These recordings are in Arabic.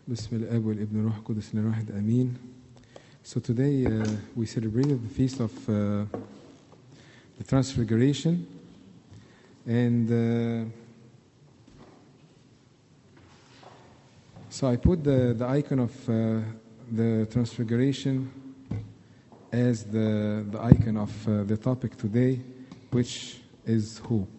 بسم الاب والابن والروح القدس الاله الواحد امين. So today we celebrated the feast of the Transfiguration, and so I put the icon of the Transfiguration as the icon of the topic today, which is hope.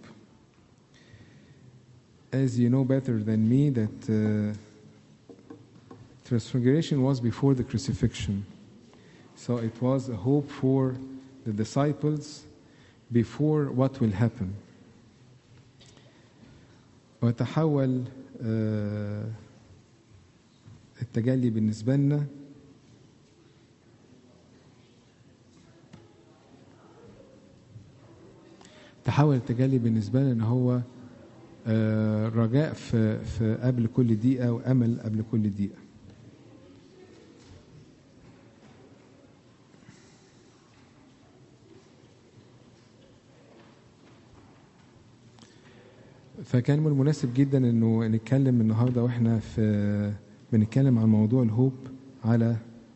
As you know better than me that Transfiguration was before the crucifixion. So it was a hope for the disciples before what will happen. وتحول التجلي بالنسبة لنا إن هو رجاء في قبل كل دقيقة وأمل قبل كل دقيقة. فكان من المناسب جدا انه نتكلم النهارده واحنا بنتكلم عن موضوع الهوب على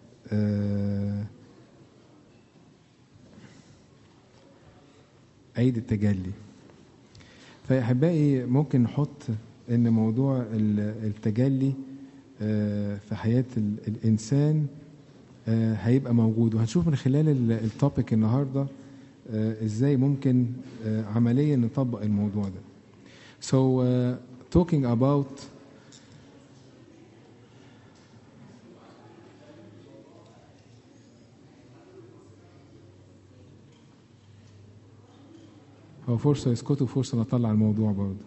عيد التجلي. فيا احبائي ممكن نحط ان موضوع التجلي في حياة الانسان هيبقى موجود، وهنشوف من خلال التوبيك النهارده ازاي ممكن عمليا نطبق الموضوع ده. So talking about هو فرصة يسكتوا فرصة نطلع الموضوع برضه.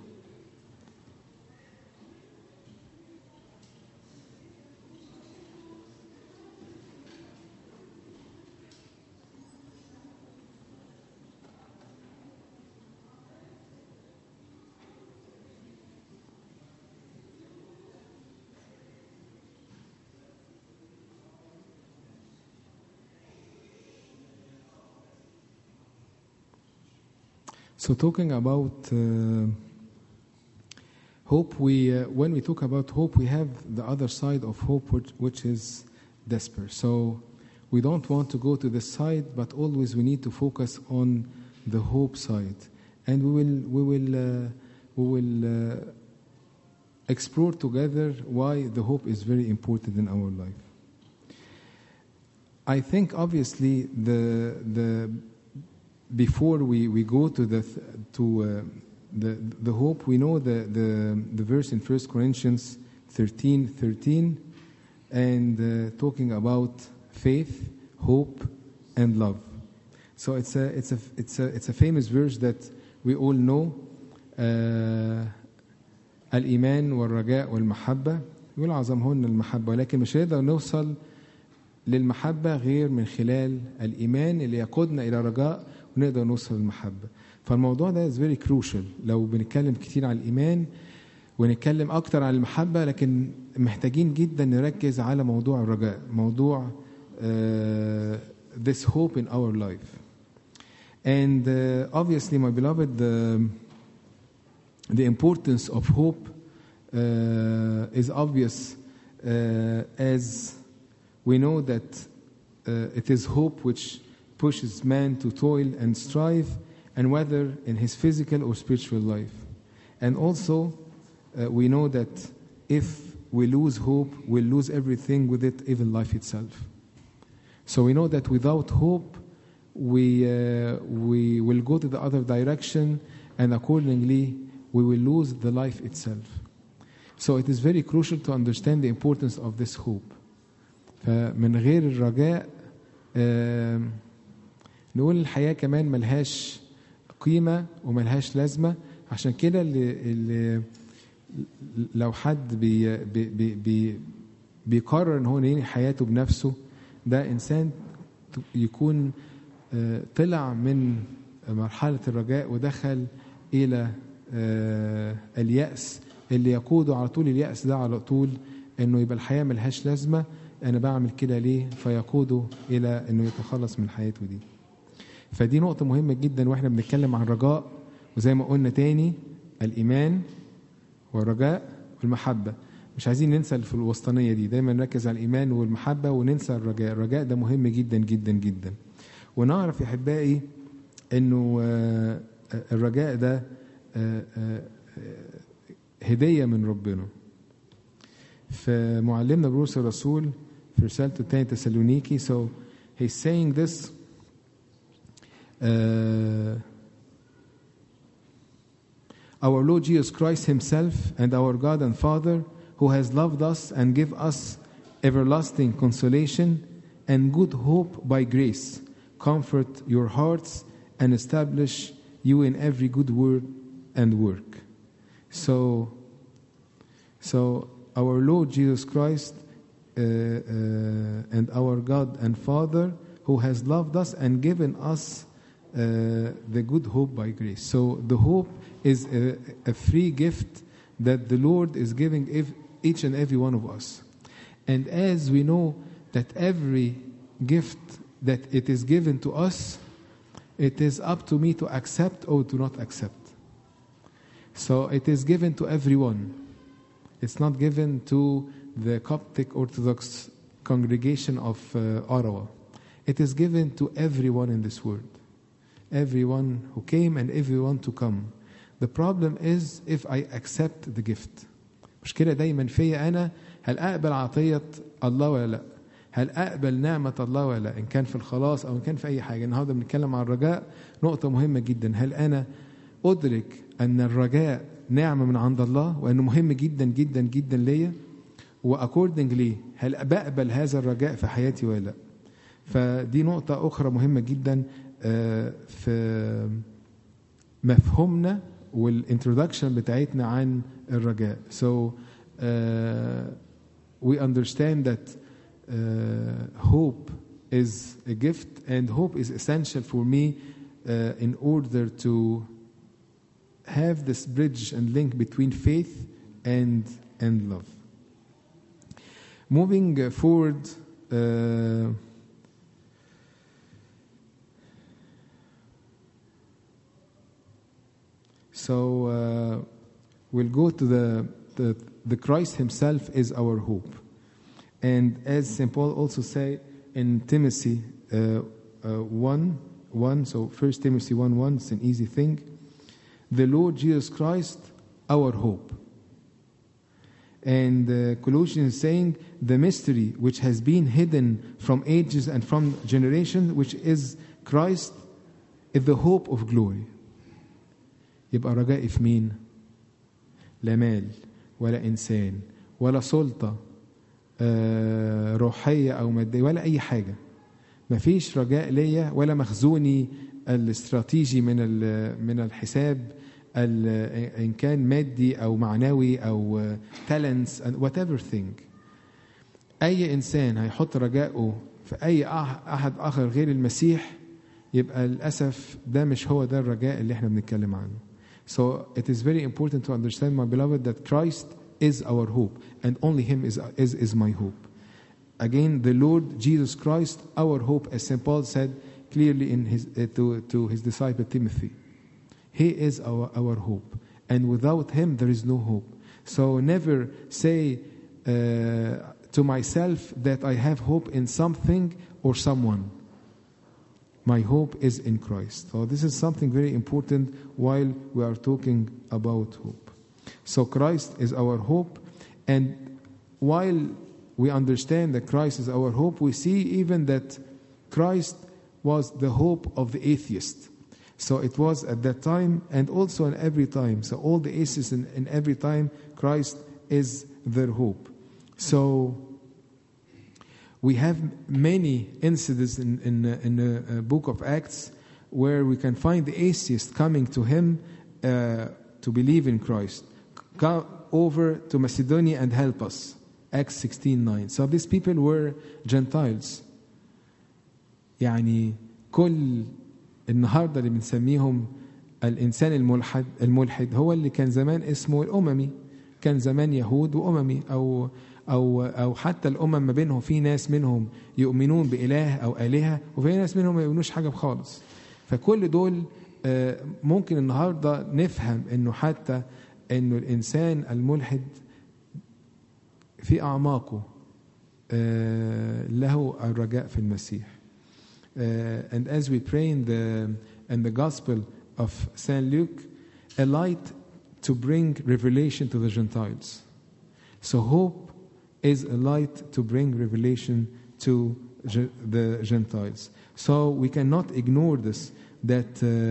So talking about hope, when we talk about hope, we have the other side of hope, which is despair. So we don't want to go to this side, but always we need to focus on the hope side, and we will explore together why the hope is very important in our life. I think obviously before we go to the hope, we know the verse in 1 Corinthians 13:13, and talking about faith, hope, and love. So it's a famous verse that we all know. الإيمان والرجاء والمحبة، يقول أعظمهن المحبة، ولكن مش هنقدر نوصل للمحبة غير من خلال الإيمان اللي يقودنا إلى رجاء ونقدر نوصل للمحبة. فالموضوع ده is very crucial. لو بنتكلم كتير عن الإيمان ونتكلم أكتر عن المحبة، لكن محتاجين جدا نركز على موضوع الرجاء، موضوع this hope in our life. And obviously, my beloved, the importance of hope is obvious as we know that it is hope which pushes man to toil and strive, and whether in his physical or spiritual life. And also we know that if we lose hope, we'll lose everything with it, even life itself. So we know that without hope, we will go to the other direction, and accordingly we will lose the life itself. So it is very crucial to understand the importance of this hope. فمن غير الرجاء نقول الحياة كمان ملهاش قيمة وملهاش لازمة. عشان كده اللي لو حد بيقرر ان هو ينهي حياته بنفسه، ده انسان يكون طلع من مرحلة الرجاء ودخل الى اليأس اللي يقوده على طول. اليأس ده على طول انه يبقى الحياة ملهاش لازمة، انا بعمل كده ليه، فيقوده الى انه يتخلص من حياته دي. فدي نقطة مهمة جدا واحنا بنتكلم عن الرجاء. وزي ما قلنا تاني، الإيمان والرجاء والمحبة. مش عايزين ننسى في الوسطانية دي، دايما نركز على الإيمان والمحبة وننسى الرجاء. الرجاء ده مهم جدا جدا جدا. ونعرف يا أحبائي إنه الرجاء ده هدية من ربنا. فمعلمنا بولس الرسول في رسالته الثانية تسالونيكي so he's saying this our Lord Jesus Christ himself and our God and Father who has loved us and give us everlasting consolation and good hope by grace comfort your hearts and establish you in every good word and work. So our Lord Jesus Christ and our God and Father who has loved us and given us the good hope by grace. So the hope is a free gift that the Lord is giving each and every one of us. And as we know that every gift that it is given to us, it is up to me to accept or to not accept. So it is given to everyone. It's not given to the Coptic Orthodox congregation of Ottawa. It is given to everyone in this world. Everyone who came and everyone to come. The problem is if I accept the gift. مشكلة دايما فيا أنا، هل أقبل عطية الله ولا لا؟ هل أقبل نعمة الله ولا لا؟ إن كان في الخلاص أو إن كان في أي حاجة. النهارده بنتكلم عن الرجاء، نقطة مهمة جدا. هل أنا أدرك أن الرجاء نعمة من عند الله وأنه مهم جدا جدا جدا ليا، وأكوردنجلي هل بقبل هذا الرجاء في حياتي ولا لا؟ فدي نقطة أخرى مهمة جدا في مفهومنا والintroduction بتاعتنا عن الرجاء. So we understand that hope is a gift and hope is essential for me in order to have this bridge and link between faith and love. Moving forward, we'll go to the Christ himself is our hope. And as St. Paul also say in Timothy 1:1, so 1 Timothy 1:1, it's an easy thing. The Lord Jesus Christ, our hope. And Colossians is saying the mystery which has been hidden from ages and from generations, which is Christ, is the hope of glory. يبقى رجائي في مين؟ لا مال ولا إنسان ولا سلطة روحية أو مادية ولا أي حاجة. مفيش رجاء ليا ولا مخزوني الاستراتيجي من الحساب إن كان مادي أو معنوي أو talents whatever thing. أي إنسان هيحط رجائه في أي أحد آخر غير المسيح يبقى للأسف ده مش هو ده الرجاء اللي احنا بنتكلم عنه. So it is very important to understand, my beloved, that Christ is our hope and only Him is my hope. Again, the Lord Jesus Christ, our hope, as St. Paul said clearly in his to his disciple Timothy. He is our hope, and without Him there is no hope. So never say to myself that I have hope in something or someone. My hope is in Christ. So this is something very important while we are talking about hope. So Christ is our hope, and while we understand that Christ is our hope, we see even that Christ was the hope of the atheist. So it was at that time and also in every time. So all the atheists in every time, Christ is their hope. So we have many incidents in the book of Acts where we can find the atheists coming to him to believe in Christ. Come over to Macedonia and help us. Acts 16:9. So these people were Gentiles. يعني كل النهارده اللي بنسميهم الإنسان الملحد هو اللي كان زمان اسمه الأممي. كان زمان يهود وأممي أو حتى الأمم ما بينهم في ناس منهم يؤمنون بإله أو آلهة وفي ناس منهم ما يؤمنوش حاجة خالص. فكل دول ممكن النهارده نفهم إنه حتى إنه الإنسان الملحد في أعماقه له الرجاء في المسيح. And as we pray in the Gospel of Saint Luke, a light to bring revelation to the Gentiles. So hope is a light to bring revelation to the Gentiles. So we cannot ignore this, that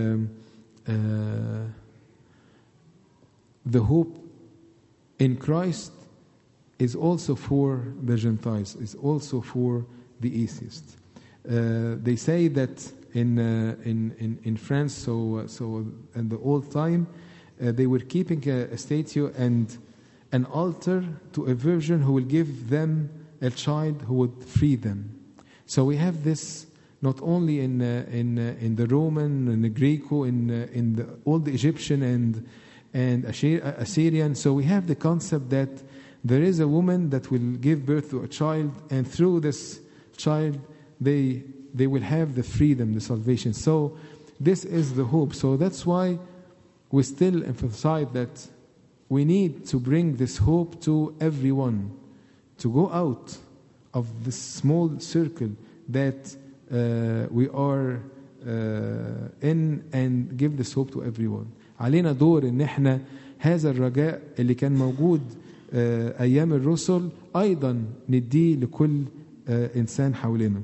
the hope in Christ is also for the Gentiles, is also for the atheists. They say that in France, so in the old time, they were keeping a statue and an altar to a virgin who will give them a child who would free them. So we have this not only in the Roman, in the Greco, in the old Egyptian and Assyrian. So we have the concept that there is a woman that will give birth to a child, and through this child they will have the freedom, the salvation. So this is the hope. So that's why we still emphasize that we need to bring this hope to everyone, to go out of this small circle that we are in, and give this hope to everyone. علينا دور ان احنا هذا الرجاء اللي كان موجود ايام الرسل ايضا نديه لكل انسان حولنا.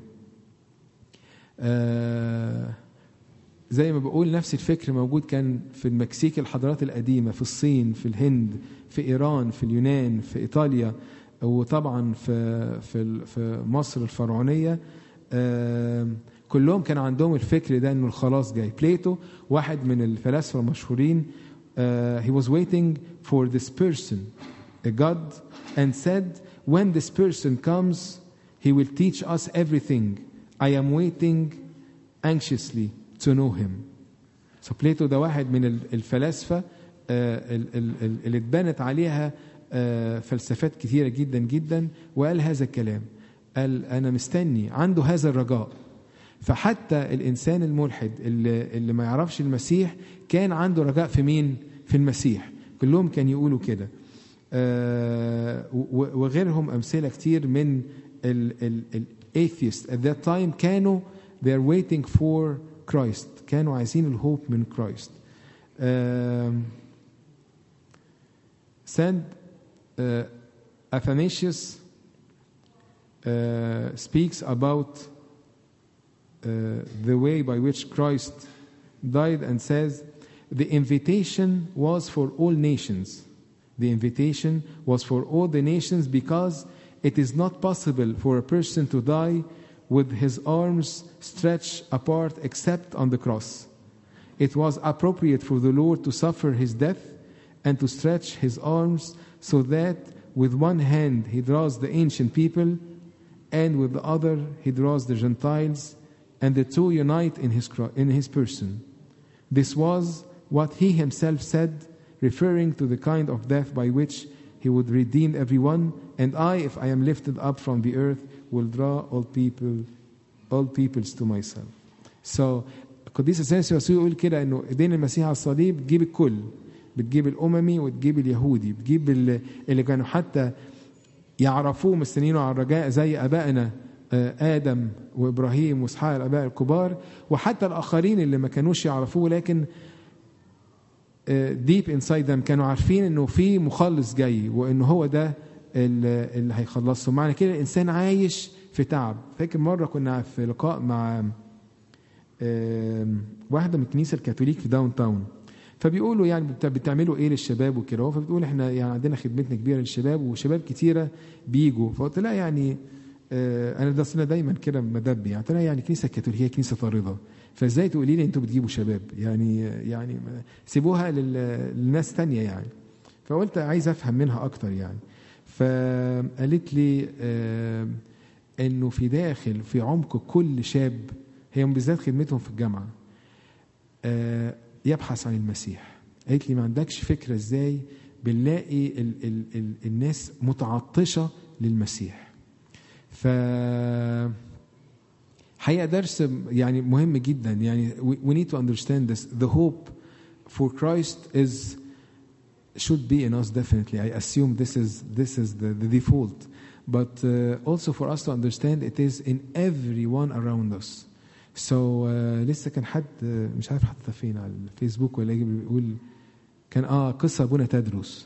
زي ما بقول نفس الفكر موجود كان في المكسيك، الحضارات القديمة، في الصين، في الهند، في إيران، في اليونان، في إيطاليا، وطبعا في مصر الفرعونية. كلهم كان عندهم الفكر ده انه الخلاص جاي. بليتو واحد من الفلاسفة المشهورين he was waiting for this person, a God, and said when this person comes he will teach us everything. I am waiting anxiously to know him. So بليتو ده واحد من الفلاسفة اللي اتبنت عليها فلسفات كثيرة جدا جدا، وقال هذا الكلام، قال أنا مستني، عنده هذا الرجاء. فحتى الإنسان الملحد اللي ما يعرفش المسيح كان عنده رجاء في مين؟ في المسيح. كلهم كان يقولوا كده. وغيرهم أمثلة كتير من atheists at that time كانوا they are waiting for Christ، كانوا عايزين الهوب من Christ. Saint Athanasius speaks about the way by which Christ died and says, the invitation was for all nations. The invitation was for all the nations because it is not possible for a person to die with his arms stretched apart except on the cross. It was appropriate for the Lord to suffer his death and to stretch his arms so that with one hand he draws the ancient people and with the other he draws the Gentiles, and the two unite in his person. This was what he himself said, referring to the kind of death by which he would redeem everyone. And I, if I am lifted up from the earth, will draw all peoples to myself. So القديس اثناسيوس يقول كده انه ايدين المسيح على الصليب بتجيب الكل، بتجيب الاممي وتجيب اليهودي، بتجيب اللي كانوا حتى يعرفوه مستنينه على الرجاء زي ابائنا آدم وإبراهيم وإسحاق الآباء الكبار، وحتى الآخرين اللي ما كانوش يعرفوه لكن deep inside them كانوا عارفين إنه في مخلص جاي وإنه هو ده اللي هيخلصه. معنى كده الإنسان عايش في تعب. فاكر مرة كنا في لقاء مع واحدة من الكنيسة الكاثوليك في داون تاون، فبيقولوا يعني بتعملوا ايه للشباب وكده، فبتقول احنا يعني عندنا خدمتنا كبيره للشباب وشباب كتيره بيجوا. فقلت لها يعني انا ده دايما كده مدبي، يعني ترى يعني كنيسه كاثوليكيه كنيسه طارده، فازاي تقولي لي انتوا بتجيبوا شباب؟ يعني سيبوها للناس تانية يعني. فقلت عايز افهم منها اكتر يعني. فقالت لي انه في عمق كل شاب، هي بالذات خدمتهم في الجامعه، يبحث عن المسيح. قالت لي ما عندكش فكره ازاي بنلاقي الناس متعطشه للمسيح. حقيقة درس يعني مهم جدا. يعني we need to understand this. The hope for Christ is should be in us definitely. I assume this is the default. But also for us to understand it is in everyone around us. So لسه كان حد مش عارف حتى فين على الفيسبوك ولا بيقول كان قصة أبونا تدرس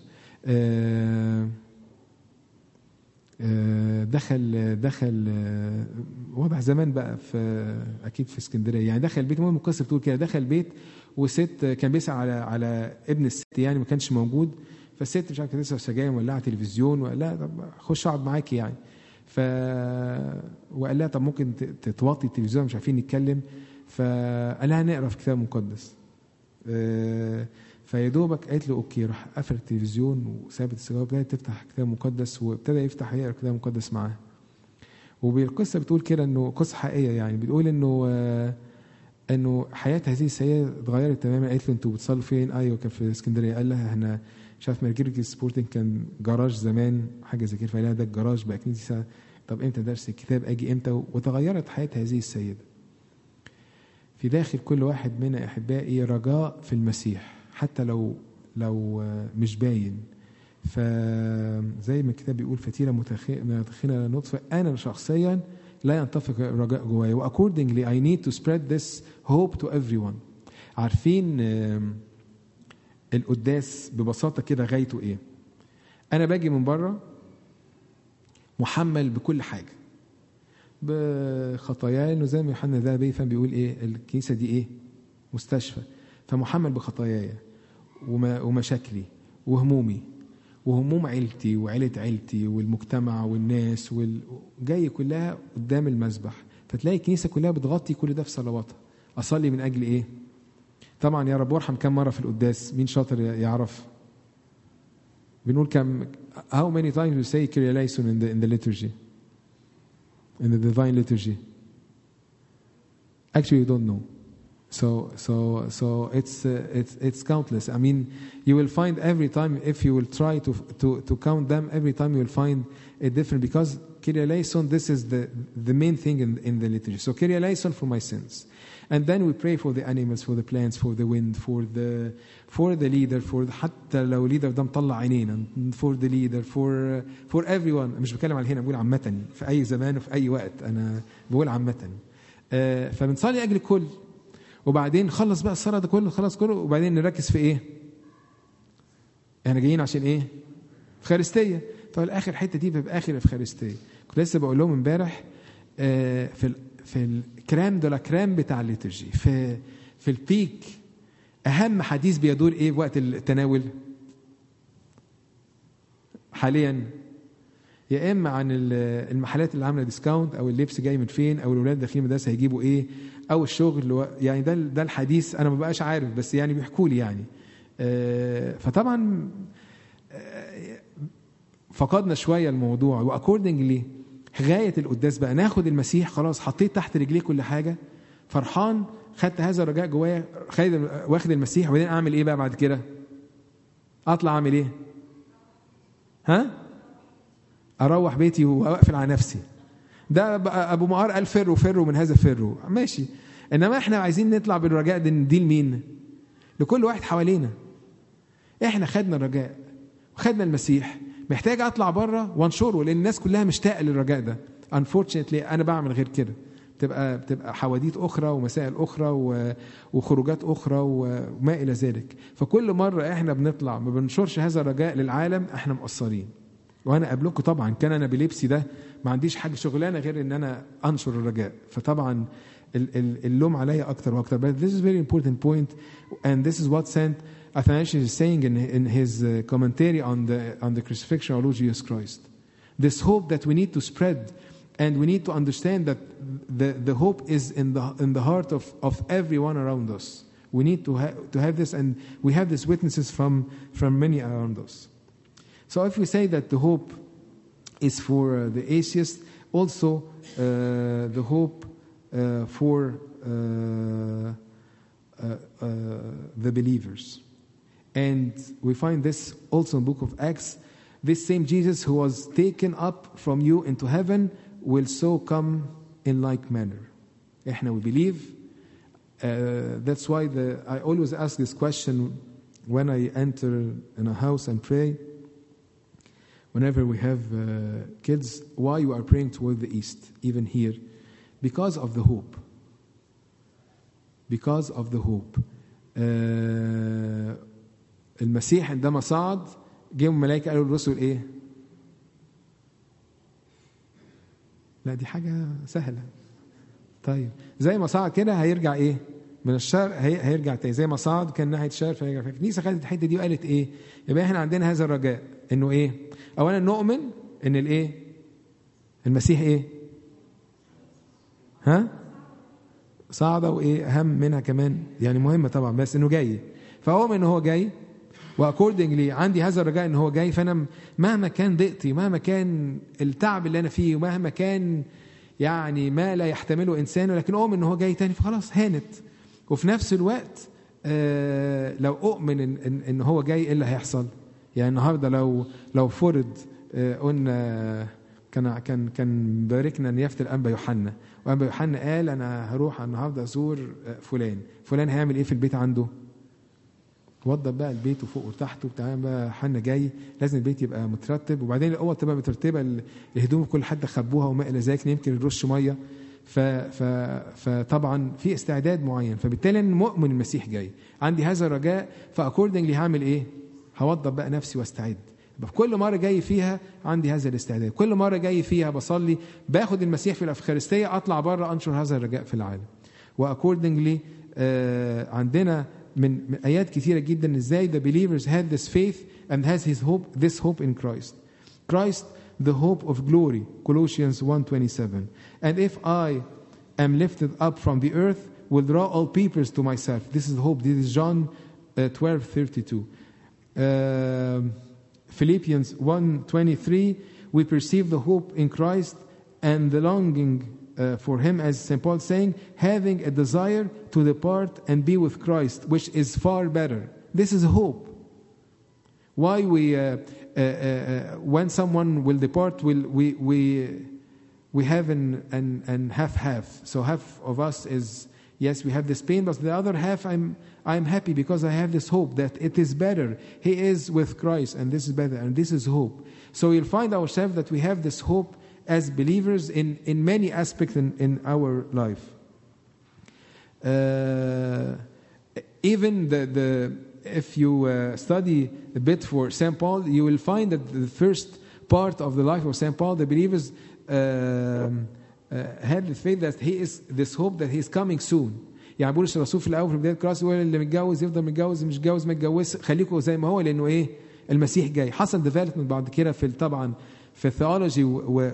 دخل وضع زمان بقى في أكيد في اسكندرية يعني دخل بيت. المهم القصة بتقول كده دخل بيت وست كان بيسأل على ابن الست يعني ما كانش موجود. فالست مش عارف كانت لسه سجاير مولعه تلفزيون ولا طب خش اقعد معاكي يعني. وقال لها طب ممكن تتوطي التلفزيون مش عارفين نتكلم. فقال لها نقرا في كتاب مقدس. فيا دوبك قالت له اوكي. راح قفل التلفزيون وسابت السيجاره وابتدت تفتح كتاب مقدس وابتدى يفتح يقرا كتاب مقدس معاها. وبالقصه بتقول كده انه قصه حقيقيه يعني بتقول انه حياه هذه السيده اتغيرت تماما. قالت له انتوا بتصلوا فين؟ ايوه كان في اسكندريه. قال لها احنا شاف ميرجيرجي سبورتنج كان جراج زمان حاجه زي كده. فقال لها ده الجراج بقى كنيسه. طب امتى درس الكتاب؟ اجي امتى؟ وتغيرت حياه هذه السيده. في داخل كل واحد منا احبائي رجاء في المسيح حتى لو مش باين. فزي ما الكتاب بيقول فتيله متخنه نطفه. انا شخصيا لا ينطفئ الرجاء جوايا. واكوردنجلي I need to spread this hope to everyone. عارفين القداس ببساطه كده غايته ايه؟ انا باجي من بره محمل بكل حاجه بخطاياي. انه زي ما يوحنا ده بيفهم بيقول ايه الكنيسه دي ايه؟ مستشفى. فمحمل بخطاياي ومشاكلي وهمومي وهموم عيلتي وعيله عيلتي والمجتمع والناس جاي كلها قدام المذبح. فتلاقي الكنيسه كلها بتغطي كل ده في صلواتها. اصلي من اجل ايه؟ طبعا يا رب وارحم كم مره في القداس؟ مين شاطر يعرف؟ بنقول كم how many times we say Kyrie eleison in the liturgy, in the divine liturgy? Actually you don't know. So it's countless. I mean, you will find every time if you will try to count them, every time you will find a different, because Kyrie eleison, this is the main thing in the liturgy. So Kyrie eleison for my sins. And then we pray for the animals, for the plants, for the wind, for the leader, for حتى لو leader ده مطلع عينينا, for the leader, for everyone. مش بتكلم على هنا, بقول عامة في أي زمان وفي أي وقت. أنا بقول عامة. فبنصلي أجل الكل. وبعدين خلص بقى الصلاة ده كله, خلص كله, وبعدين نركز في إيه؟ احنا جايين عشان إيه؟ إفخارستية. فالآخر حتة دي بيبقى آخر إفخارستية. كنت لسه بقول لهم امبارح في الكرام دولا كرام بتاع الليترجي, في البيك, أهم حديث بيدور إيه وقت التناول حاليا؟ يا إما عن المحلات اللي عاملة ديسكاونت, أو اللبس جاي من فين, أو الأولاد داخلين مدرسة هيجيبوا إيه, أو الشغل. يعني ده الحديث. أنا ما بقاش عارف, بس يعني بيحكوا لي يعني. فطبعا فقدنا شوية الموضوع. وأكوردنجلي غاية القداس بقى ناخد المسيح, خلاص حطيت تحت رجليه كل حاجة, فرحان, خدت هذا الرجاء جوايا, واخد المسيح. وبعدين أعمل إيه بقى بعد كده؟ أطلع أعمل إيه؟ أروح بيتي وأقفل على نفسي. ده بقى أبو معار قال فروا من هذا فروا, ماشي. إنما إحنا عايزين نطلع بالرجاء دي لمين؟ لكل واحد حوالينا. إحنا خدنا الرجاء وخدنا المسيح, محتاج أطلع بره وانشره, لأن الناس كلها مشتاقة للرجاء ده. Unfortunately أنا بعمل غير كده. بتبقى حواديت أخرى ومسائل أخرى وخروجات أخرى وما إلى ذلك. فكل مرة إحنا بنطلع ما بنشرش هذا الرجاء للعالم, إحنا مقصرين. وأنا قبلكم طبعا كان أنا بلبسي ده ما عنديش حاجة شغلانة غير إن أنا أنشر الرجاء. فطبعا اللوم عليا أكتر وأكتر. But this is a very important point, and this is what Saint Athanasius is saying in his commentary on the crucifixion of Lord Jesus Christ. This hope that we need to spread, and we need to understand that the hope is in the heart of everyone around us. We need to have this, and we have these witnesses from many around us. So if we say that the hope is for the atheist, also the hope for the believers. And we find this also in the book of Acts. This same Jesus who was taken up from you into heaven will so come in like manner. We believe. That's why I always ask this question when I enter in a house and pray, whenever we have kids, why you are praying toward the east, even here? Because of the hope. Because of the hope. المسيح عندما صعد جاءوا الملائكة قالوا للرسل ايه؟ لا دي حاجة سهلة. طيب زي ما صعد كده هيرجع ايه؟ من الشرق هيرجع تاني. زي ما صعد كان ناحية الشرق فهيرجع. فالكنيسة خدت الحتة دي وقالت ايه؟ يبقى احنا عندنا هذا الرجاء انه ايه؟ اولا نؤمن ان الايه؟ المسيح ايه؟ ها؟ صعدة وايه اهم منها كمان يعني مهمة طبعا بس انه جاي. فاؤمن ان هو جاي واكوردنجلي عندي هذا الرجاء ان هو جاي. فانا مهما كان ضيقتي مهما كان التعب اللي انا فيه ومهما كان يعني ما لا يحتمله انسان ولكن اؤمن ان هو جاي تاني فخلاص هانت. وفي نفس الوقت لو اؤمن ان هو جاي ايه اللي هيحصل؟ يعني النهارده لو فرض قلنا كان باركنا نيافة الأنبا يوحنا وأنبا يوحنا قال أنا هروح النهارده أزور فلان هيعمل إيه في البيت عنده؟ وضب بقى البيت وفوق وتحت وبتاع بقى يوحنا جاي لازم البيت يبقى مترتب وبعدين الأوض تبقى مترتبة الهدوم كل حد خبوها وما إلى ذلك يمكن يرش مية فطبعا في استعداد معين. فبالتالي أنا مؤمن المسيح جاي عندي هذا الرجاء فأكوردنجلي هعمل إيه؟ هوضب بقى نفسي واستعد. كل مرة جاي فيها عندي هذا الاستعداد. كل مرة جاي فيها بصلي باخد المسيح في الأفخارستية أطلع بره أنشر هذا الرجاء في العالم. وأكوردنجلي عندنا من آيات كثيرة جدا إزاي the believers had this faith and has this hope in Christ. Christ the hope of glory, Colossians 1:27. And if I am lifted up from the earth will draw all peoples to myself. This is hope. This is John 12:32. Philippians 1:23, we perceive the hope in Christ and the longing for him, as St. Paul saying, having a desire to depart and be with Christ, which is far better. This is hope. Why when someone will depart, we have an half. So half of us is, yes, we have this pain, but the other half, I'm happy because I have this hope that it is better. He is with Christ, and this is better, and this is hope. So you'll find ourselves that we have this hope as believers in many aspects in our life. Even if you study a bit for St. Paul, you will find that the first part of the life of St. Paul, the believers had the faith that he is this hope that he is coming soon. يعني بولس الرسول في الاول في بدايه الكراسه يقول اللي متجوز يفضل متجوز مش متجوز ما يتجوزش خليكم زي ما هو لانه ايه المسيح جاي. حصل ديفلوبمنت بعد كده في طبعا في الثيولوجي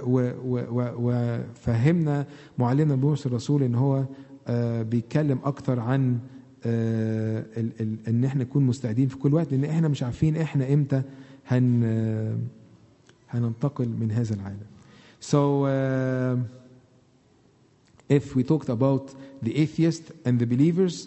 وفهمنا معلمنا بولس الرسول ان هو بيتكلم اكتر عن ان احنا نكون مستعدين في كل وقت لان احنا مش عارفين احنا امتى هننتقل من هذا العالم. So if we talked about the atheist and the believers,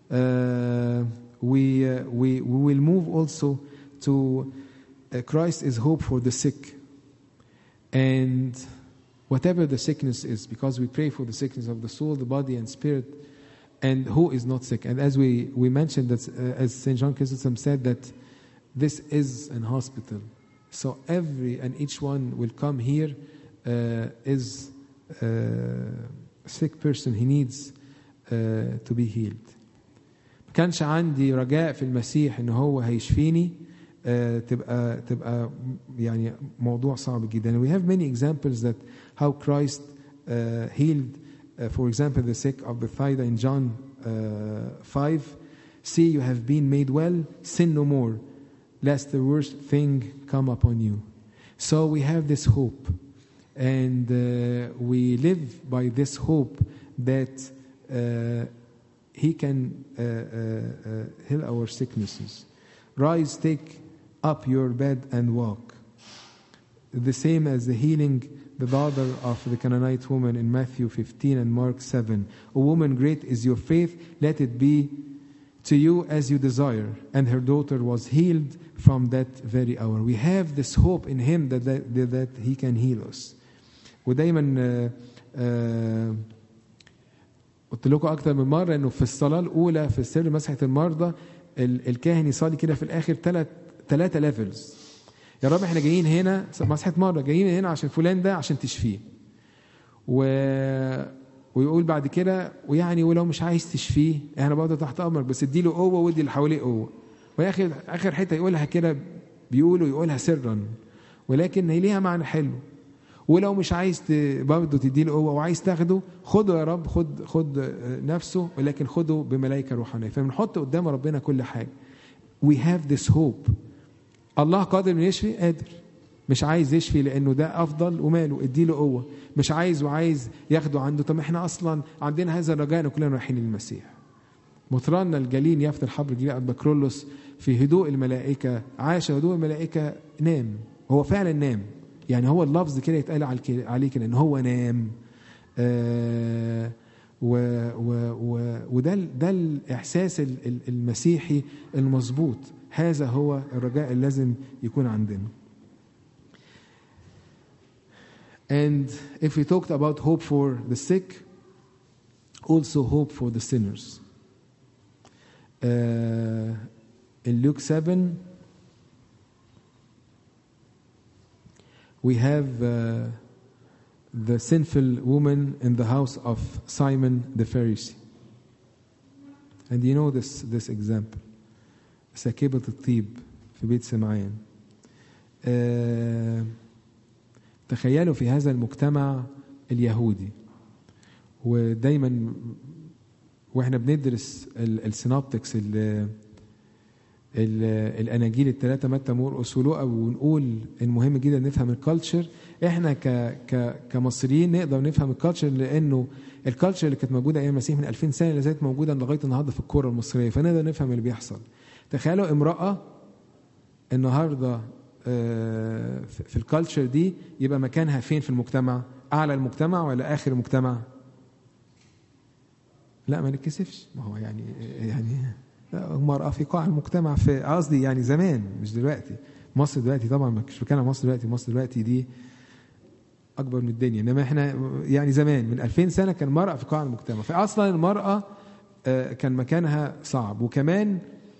we will move also to Christ is hope for the sick. And whatever the sickness is, because we pray for the sickness of the soul, the body and spirit, and who is not sick. And as we mentioned, that as St. John Chrysostom said, that this is an hospital. So every and each one will come here is a sick person. He needs to be healed. ما كانش عندي رجاء في المسيح إنه هو هيشفيني تبقى يعني موضوع صعب جدا. We have many examples that how Christ healed, for example, the sick of Bethsaida in John 5. See, you have been made well, sin no more, lest the worst thing come upon you. So we have this hope, and we live by this hope that He can heal our sicknesses. Rise, take up your bed and walk. The same as the healing the daughter of the Canaanite woman in Matthew 15 and Mark 7. O woman, great is your faith, let it be to you as you desire. And her daughter was healed from that very hour. We have this hope in Him that He can heal us. ودايما قلت لكم أكثر من مرة إنه في الصلاة الأولى في سر مسحة المرضى الكاهن يصلي كده في الآخر 3 ليفلز. يا رب احنا جايين هنا مسحة مرة، جايين هنا عشان فلان ده عشان تشفيه، ويقول بعد كده ويعني ولو مش عايز تشفيه احنا برضه تحت امرك، بس اديله قوه وادي اللي حواليه قوه. واخر اخر حته يقولها كده، يقولها سرا، ولكن هي ليها معنى حلو. ولو مش عايز برضه تديله قوه وعايز تاخده، خده يا رب، خد نفسه، ولكن خده بملائكه روحانيه. فبنحط قدام ربنا كل حاجه. we have this hope. الله قادر انه يشفي، قادر. مش عايز يشفي لانه ده افضل وماله، اديله قوه. مش عايز وعايز ياخده عنده، طب احنا اصلا عندنا هذا الرجاء كلنا رايحين للمسيح. مطرنا الجليل يافت الحبر جليل بكرولوس في هدوء الملائكه، عاش هدوء الملائكه، نام. هو فعلا نام، يعني هو اللفظ كده يتقال عليه كده ان هو نام. وده الاحساس المسيحي المظبوط. هذا هو الرجاء اللي لازم يكون عندنا. And if we talked about hope for the sick, also hope for the sinners. In Luke 7, we have the sinful woman in the house of Simon the Pharisee. And you know this example. ساكبة الطيب في بيت سمعان. تخيلوا في هذا المجتمع اليهودي، ودايما واحنا بندرس السينابتكس الاناجيل الثلاثه متى مرقس ولوقا، ونقول ان مهم جدا نفهم الكالتشر. احنا كمصريين نقدر نفهم الكالتشر، لانه الكالتشر اللي كانت موجوده ايام المسيح من 2000 سنه اللي زالت موجوده لغايه النهارده في الكوره المصريه، فنقدر نفهم اللي بيحصل. تخيلوا امراه النهارده في الكالتشر دي يبقى مكانها فين في المجتمع؟ اعلى المجتمع ولا اخر المجتمع؟ لا ما نتكسفش، ما هو يعني المرأة في قاع المجتمع، في قصدي يعني زمان مش دلوقتي. مصر دلوقتي طبعا مش بتكلم عن مصر دلوقتي، مصر دلوقتي دي اكبر من الدنيا، انما احنا يعني زمان من 2000 سنة كان المرأة في قاع المجتمع. فاصلا المرأة كان مكانها صعب، وكمان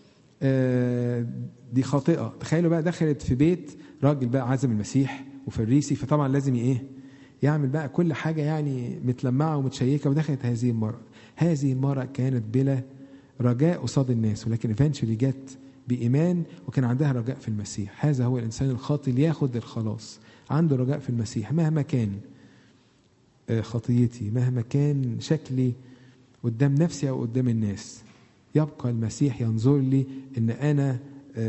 دي خاطئة. تخيلوا بقى دخلت في بيت راجل بقى عازم المسيح وفريسي، فطبعا لازم يعمل بقى كل حاجة يعني متلمعة ومتشيكة، ودخلت هذه المرأة كانت بلا رجاء قصاد الناس، ولكن eventually جت بإيمان وكان عندها رجاء في المسيح. هذا هو الإنسان الخاطئ اللي ياخد الخلاص، عنده رجاء في المسيح مهما كان خطيتي، مهما كان شكلي قدام نفسي أو قدام الناس، يبقى المسيح ينظر لي إن أنا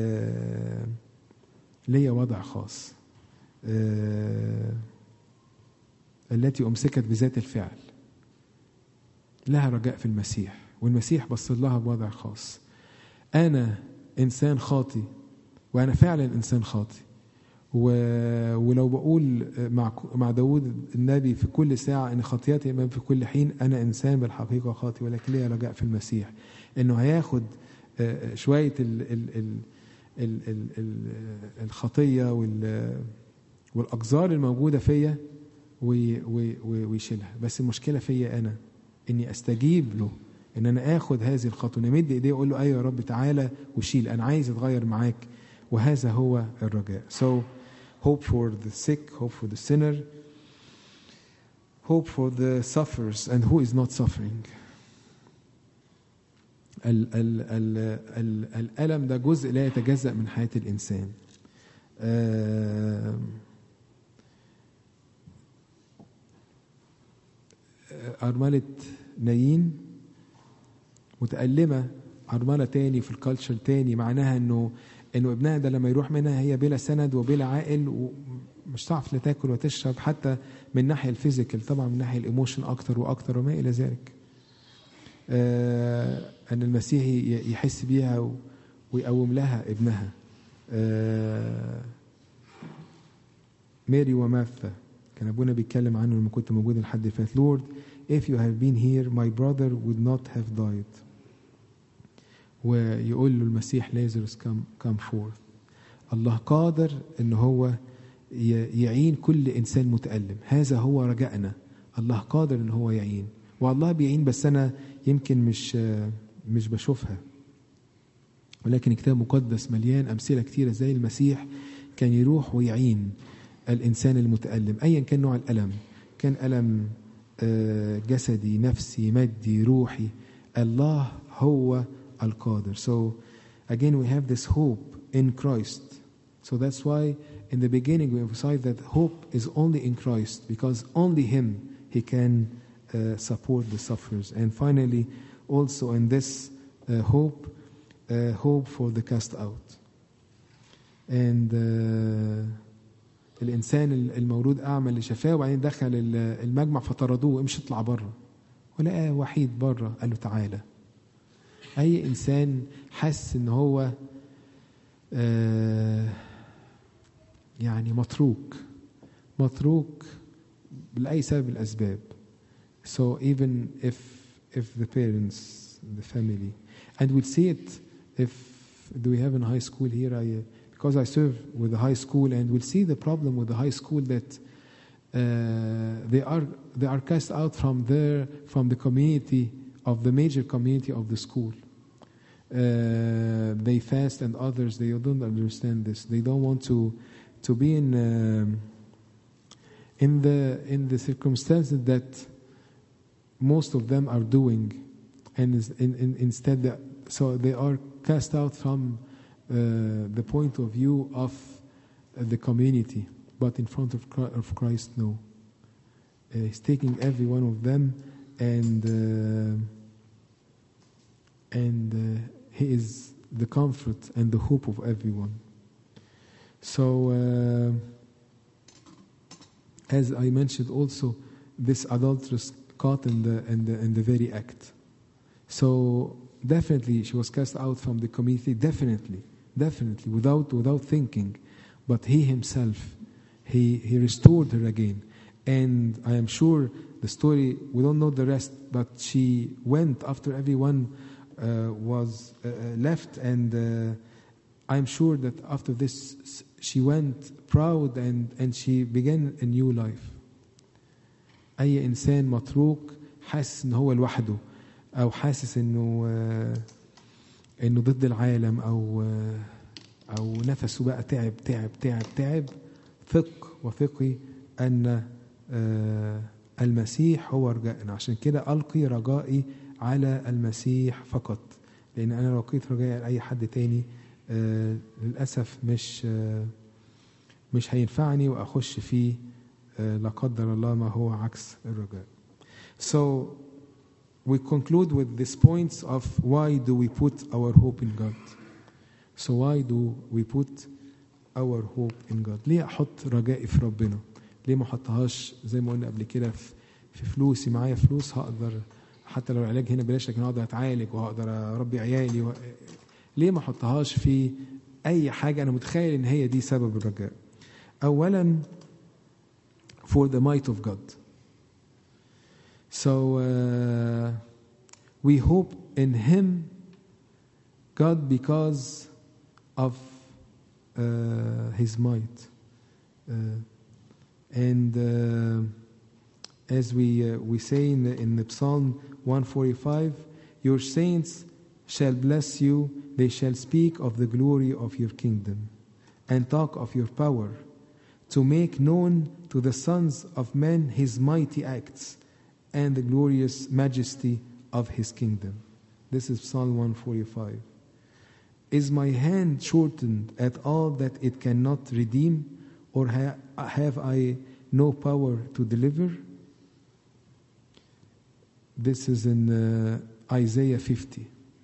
ليا وضع خاص. التي أمسكت بذات الفعل لها رجاء في المسيح، والمسيح بص لها بوضع خاص. أنا إنسان خاطي، وأنا فعلا إنسان خاطي، ولو بقول مع داود النبي في كل ساعة إن خطياتي أمام في كل حين، أنا إنسان بالحقيقة خاطي، ولكن لي رجاء في المسيح إنه هياخد شوية الخطية والأقذار الموجودة فيا ويشيلها. بس المشكلة فيا أنا، إني أستجيب له، إن أنا آخد هذه الخطوة، نمد إيديه وأقول له أيوة يا رب تعالى وشيل، أنا عايز أتغير معاك. وهذا هو الرجاء. So hope for the sick, hope for the sinner, hope for the sufferers, and who is not suffering. الألم ده جزء لا يتجزأ من حياة الإنسان. أرملة نايين متألمة، أرملة تاني في الكالتشر تاني، معناها إنه ابنها ده لما يروح منها هي بلا سند وبلا عائل، ومش تعرف لا تاكل وتشرب حتى من الناحية الفيزيكال، طبعا من الناحية الإيموشن أكتر وأكتر وما إلى ذلك. أن المسيح يحس بيها ويقوم لها ابنها. ماري ومارثا كان أبونا بيتكلم عنه لما كنت موجود الحد اللي فات. Lord, if you have been here, my brother would not have died. ويقول له المسيح لازروس come forth. الله قادر إن هو يعين كل إنسان متألم. هذا هو رجائنا. الله قادر إن هو يعين، والله بيعين، بس أنا يمكن مش بشوفها. ولكن الكتاب المقدس مليان أمثلة كتيرة زي المسيح كان يروح ويعين الإنسان المتألم أيا كان نوع الألم، كان ألم جسدي نفسي مادي روحي، الله هو القادر. So again we have this hope in Christ. So that's why in the beginning we emphasize that hope is only in Christ, because only Him He can support the sufferers. And finally also in this hope for the cast out. And الإنسان المولود أعمى اللي شافاه وبعدين دخل المجمع فطردوه، امشي اطلع بره، ولقى وحيد بره قال له تعالى. أي إنسان حس إن هو يعني متروك لأي سبب الأسباب. So even if the parents, the family, and we'll see it do we have in high school here? Because I serve with the high school, and we'll see the problem with the high school that they are cast out from the community of the major community of the school. They fast, and others they don't understand this. They don't want to be in the circumstances that most of them are doing, and instead so they are cast out from the point of view of the community, but in front of Christ, no. He's taking every one of them, and He is the comfort and the hope of everyone. So, as I mentioned also, this adulteress caught in the very act. So definitely she was cast out from the community, definitely, without thinking. But He Himself, He restored her again. And I am sure the story, we don't know the rest, but she went after everyone was left, and I'm sure that after this she went proud and she began a new life. أي إنسان متروك حاسس إن هو لوحده، أو حاسس إنه ضد العالم، أو نفسه بقى تعب، وثقي أن المسيح هو رجائنا. عشان كده ألقي رجائي على المسيح فقط، لأن أنا لو لقيت رجائي على أي حد تاني للأسف مش هينفعني وأخش فيه لا قدر الله ما هو عكس الرجاء. So we conclude with these points of why do we put our hope in God. So why do we put our hope in God? ليه أحط رجائي في ربنا؟ ليه ما أحطهاش زي ما قلنا قبل كده في فلوسي؟ معايا فلوس هقدر حتى لو العلاج هنا بلاش، لكن هقدر أتعالج وهقدر أربي عيالي ليه ما أحطهاش في أي حاجة أنا متخيل إن هي دي سبب الرجاء؟ أولاً for the might of God. So we hope in Him, God, because of His might. And as we say in the Psalm 145, your saints shall bless you, they shall speak of the glory of your kingdom and talk of your power, to make known to the sons of men His mighty acts and the glorious majesty of His kingdom. This is Psalm 145. Is my hand shortened at all that it cannot redeem, or have I no power to deliver? This is in Isaiah 50.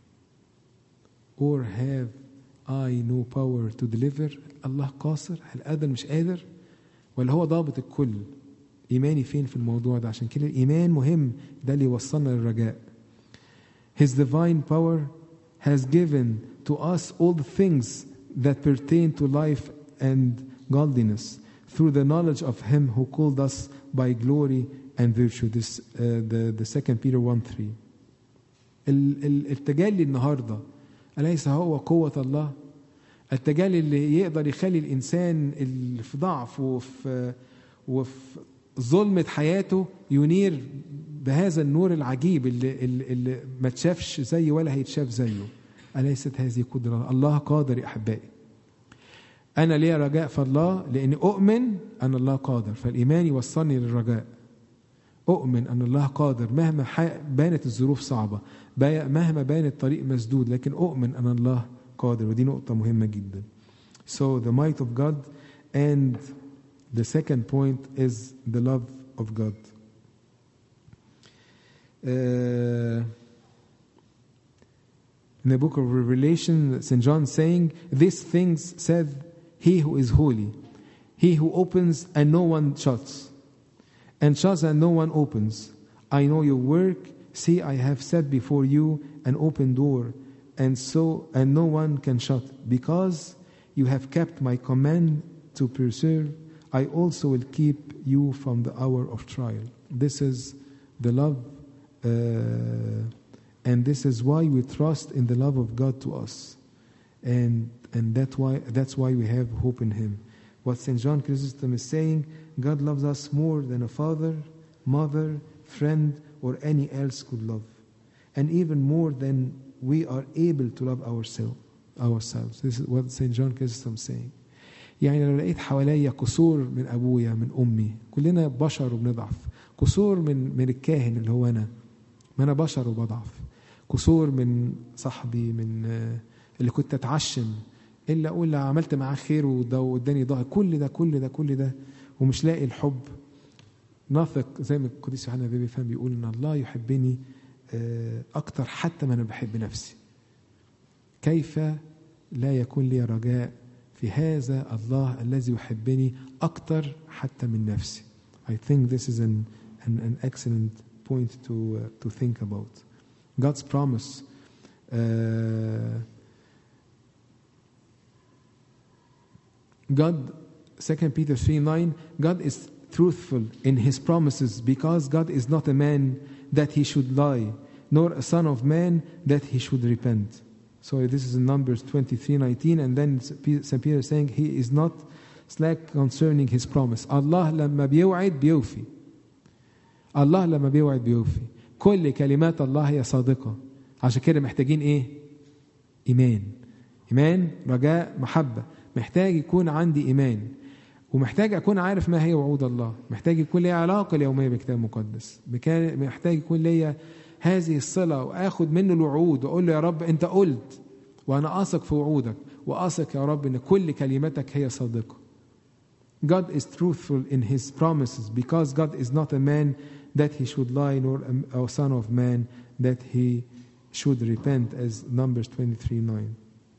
Or have I no power to deliver? الله قاصر؟ هل قادر مش قادر؟ ولا هو ضابط الكل؟ إيماني فين في الموضوع ده؟ عشان كده الإيمان مهم، ده اللي يوصلنا للرجاء. His divine power has given to us all the things that pertain to life and godliness through the knowledge of Him who called us by glory and virtue. This the 2 Peter 1:3. التجلي النهارده أليس هو قوة الله؟ التجلي اللي يقدر يخلي الإنسان اللي في ضعف وفي ظلمة حياته ينير بهذا النور العجيب اللي ما تشافش زيه ولا هيتشاف زيه. أليست هذه قدرة الله قادر يا أحبائي. أنا ليه رجاء في الله لأني أؤمن أن الله قادر، فالإيمان يوصلني للرجاء. أؤمن أن الله قادر مهما بانت الظروف صعبة، مهما بان الطريق مسدود، لكن أؤمن أن الله قادر، ودي نقطة مهمة جدا. So the might of God, and the second point is the love of God. In the book of Revelation, St. John saying, "These things said he who is holy, he who opens and no one shuts, and shuts and no one opens. I know your work. See, I have set before you an open door, and no one can shut. Because you have kept my command to preserve, I also will keep you from the hour of trial." This is the love, and this is why we trust in the love of God to us, and that's why we have hope in Him. What St. John Chrysostom is saying, God loves us more than a father, mother, friend, or any else could love, and even more than we are able to love ourselves. This is what St. John Chrysostom is saying. يعني لو لقيت حواليا قصور من أبويا من أمي، كلنا بشر وبنضعف، قصور من الكاهن اللي هو أنا، ما أنا بشر وبضعف، قصور من صاحبي، من اللي كنت أتعشم إلا أقول عملت معاه خير واداني ضهر، كل ده ومش لاقي الحب. نثق زي ما القديس يوحنا البابي فهم بيقول إن الله يحبني أكتر حتى ما أنا بحب نفسي. كيف لا يكون لي رجاء في هذا الله الذي يحبني أكتر حتى من نفسي. I think this is an excellent point to think about. God's promise. God, 2 Peter 3:9, God is truthful in His promises, because God is not a man that He should lie, nor a son of man that He should repent. So this is in Numbers 23:19, and then St. Peter is saying He is not slack concerning His promise. الله لما بيوعد بيوفي. الله لما بيوعد بيوفي. كل كلمات الله هي صادقة. عشان كده محتاجين إيه؟ إيمان، رجاء، محبة. محتاج يكون عندي إيمان، ومحتاج أكون عارف ما هي وعود الله. محتاج يكون لي علاقة اليومية بالكتاب المقدس. محتاج يكون لي هذه الصلة، وآخد منه الوعود وأقول له يا رب أنت قلت، وأنا أثق في وعودك، وأثق يا رب أن كل كلماتك هي صادقة. God is truthful in His promises, because God is not a man that He should lie, nor a son of man that He should repent, as Numbers 23:9.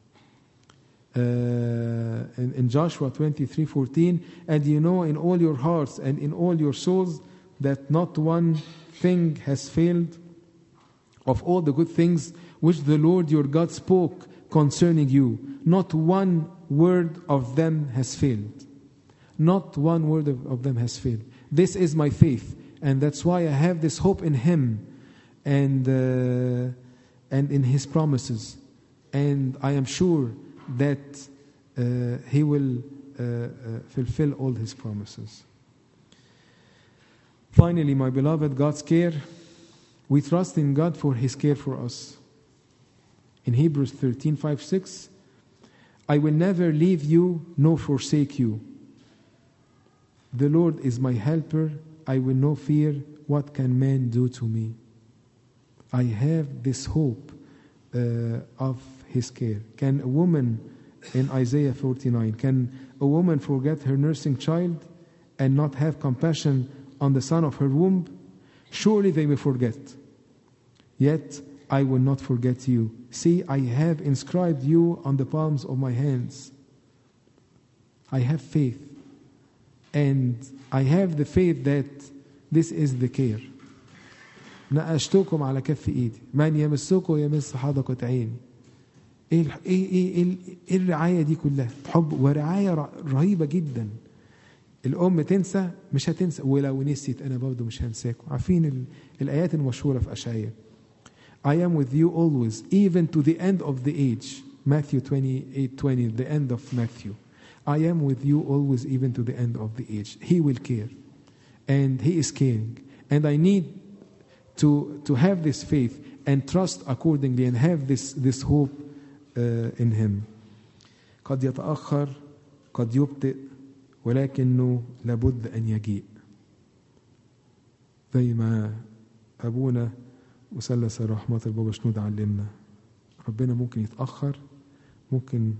In Joshua 23:14, and you know in all your hearts and in all your souls that not one thing has failed of all the good things which the Lord your God spoke concerning you. Not one word of them has failed. Not one word of them has failed. This is my faith, and that's why I have this hope in Him and in His promises, and I am sure that He will fulfill all His promises. Finally, my beloved, God's care. We trust in God for His care for us. In Hebrews 13:5-6, I will never leave you nor forsake you. The Lord is my helper. I will not fear. What can man do to me? I have this hope of His care. Can a woman, in Isaiah 49, can a woman forget her nursing child and not have compassion on the son of her womb? Surely they will forget. Yet I will not forget you. See, I have inscribed you on the palms of my hands. I have faith. And I have the faith that this is the care. نقشتكم على كف ايدي، من يمسكم يمس حدقة عيني. ايه الرعاية دي كلها؟ حب ورعاية رهيبة جدا. الأم تنسى مش هتنسى، ولو نسيت أنا برضو مش هنساكم. عارفين الآيات المشهورة في أشعياء. I am with you always, even to the end of the age. Matthew 28:20, the end of Matthew. I am with you always, even to the end of the age. He will care, and He is caring. And I need to have this faith and trust accordingly, and have this hope in him. قد يتأخر، قد يبطئ، ولكنه لابد أن يجيء. زي ما أبونا مثلث الرحمات البابا شنودة علمنا، ربنا ممكن يتأخر، ممكن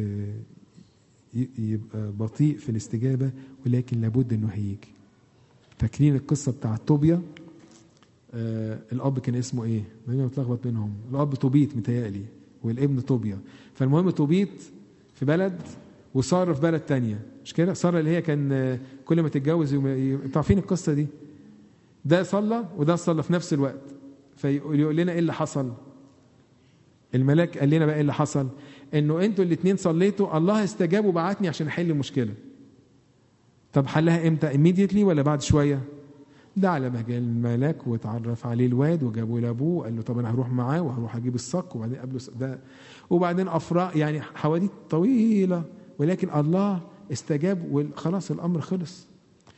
يبقى بطيء في الاستجابة، ولكن لابد أنه هيجي. فاكرين القصة بتاعت طوبيا؟ الأب كان اسمه إيه؟ دايما بتلخبط منهم. الأب طوبيت متهيألي، والابن طوبيا. فالمهم طوبيت في بلد وسارة في بلد تانية، مش كده؟ سارة اللي هي كان كل ما تتجوز انتوا عارفين القصة دي. ده صلى وده صلى في نفس الوقت، فيقول لنا ايه اللي حصل. الملاك قال لنا بقى ايه اللي حصل، انه انتوا الاثنين صليتوا، الله استجاب وبعتني عشان احل المشكلة. طب حلها امتى؟ immediately ولا بعد شوية؟ ده على ما جاء الملاك وتعرف عليه الواد وجابوا لابوه، قال له طب انا هروح معاه وهروح اجيب الصك، وبعدين قبله ده، وبعدين افراح، يعني حواديت طويلة، ولكن الله استجاب وخلاص الامر خلص.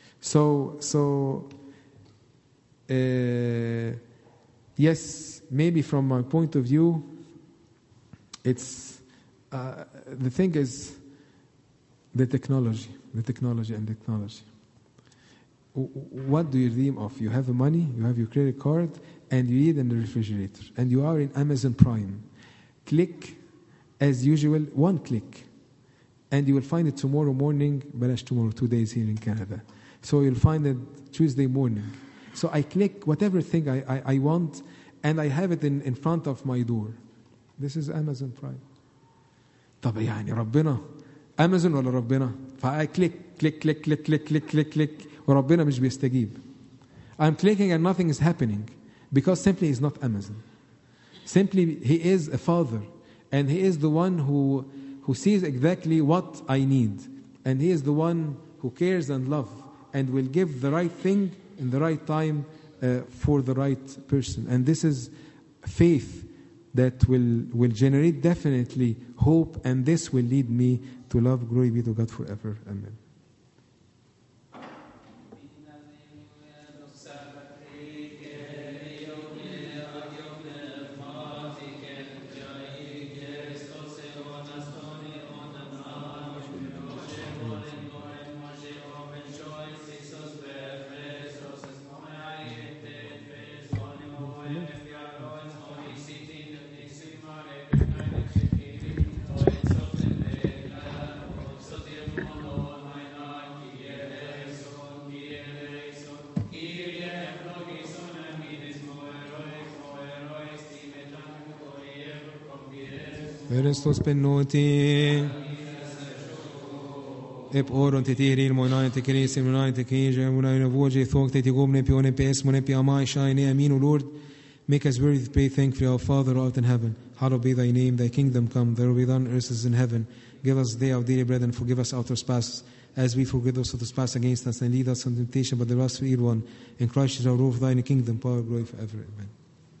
Yes, maybe from my point of view, it's the thing is the technology. What do you dream of? You have money, you have your credit card, and you eat in the refrigerator, and you are in Amazon Prime. Click, as usual, one click, and you will find it tomorrow morning. Balash tomorrow, 2 days here in Canada. So you'll find it Tuesday morning. So I click whatever thing I want, and I have it in front of my door. This is Amazon Prime. طب يعني ربنا Amazon ولا ربنا؟ فأي click وربنا مش بيستجيب. I'm clicking and nothing is happening because simply he's not Amazon. Simply he is a father, and he is the one who sees exactly what I need, and he is the one who cares and loves and will give the right thing in the right time for the right person. And this is faith that will generate definitely hope, and this will lead me to love. Glory be to God forever. Amen. Christos penoti ep oron te tiri moinai te krisi moinai te kije moinai voje thok te gomne pione pes mone pi amai shine aminu. Lord, make us worthy to pray thankfully, our Father who art in heaven, hallowed be thy name, thy kingdom come, thy will be done on earth as in heaven. Give us today our daily bread, and forgive us our trespasses as we forgive those who trespass against us, and lead us into temptation, but deliver us from evil one. In Christ is our Lord, thine kingdom, power, glory forever. Amen.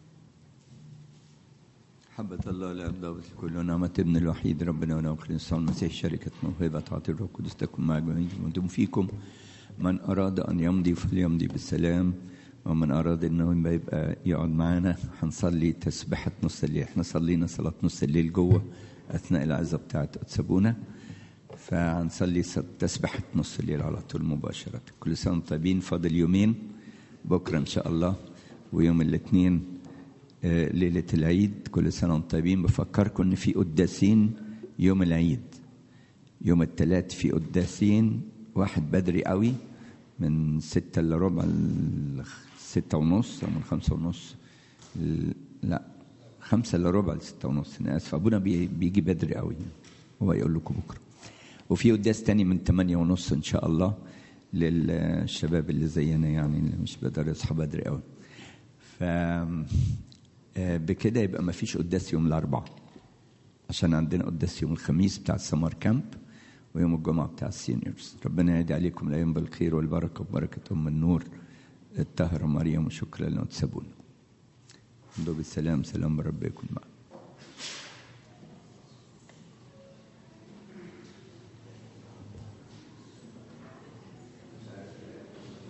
محبة الله الآب ضابط الكل ونعمة ابن الوحيد ربنا ونعمة الإنسان المسيح شركة موهبة عطية الروح القدس تكون مع جميعكم وانتم فيكم. من أراد أن يمضي فليمضي بالسلام، ومن أراد أنه يبقى يقعد معنا هنصلي تسبحة نص الليل. احنا صلينا صلاة نص الليل جوه أثناء العزة بتاعت أتسابونا، فهنصلي تسبحة نص الليل على طول مباشرة. كل سنة طيبين. فاضل يومين، بكرة إن شاء الله ويوم الاثنين ليلة العيد. كل سنة وانتم طيبين. بفكركم ان في قداسين يوم العيد. يوم الثلاث في قداسين، واحد بدري قوي من 6 إلا ربع 6 ونص، او من 5 ونص، لا 5 إلا ربع 6 ونص، انا اسف. ابونا بيجي بدري قوي، هو يقول لكم بكره. وفي قداس تاني من 8 ونص ان شاء الله للشباب اللي زينا، يعني اللي مش بيقدروا يصحوا بدري قوي. ف بكده يبقى ما فيش قداس يوم الأربعاء، عشان عندنا قداس يوم الخميس بتاع السمر كامب، ويوم الجمعة بتاع السينيورز. ربنا يعيد عليكم الأيام بالخير والبركة وبركة أم النور الطاهرة مريم، وشكرا لأنه تسابونا. بالسلام، سلام رب يكون معكم.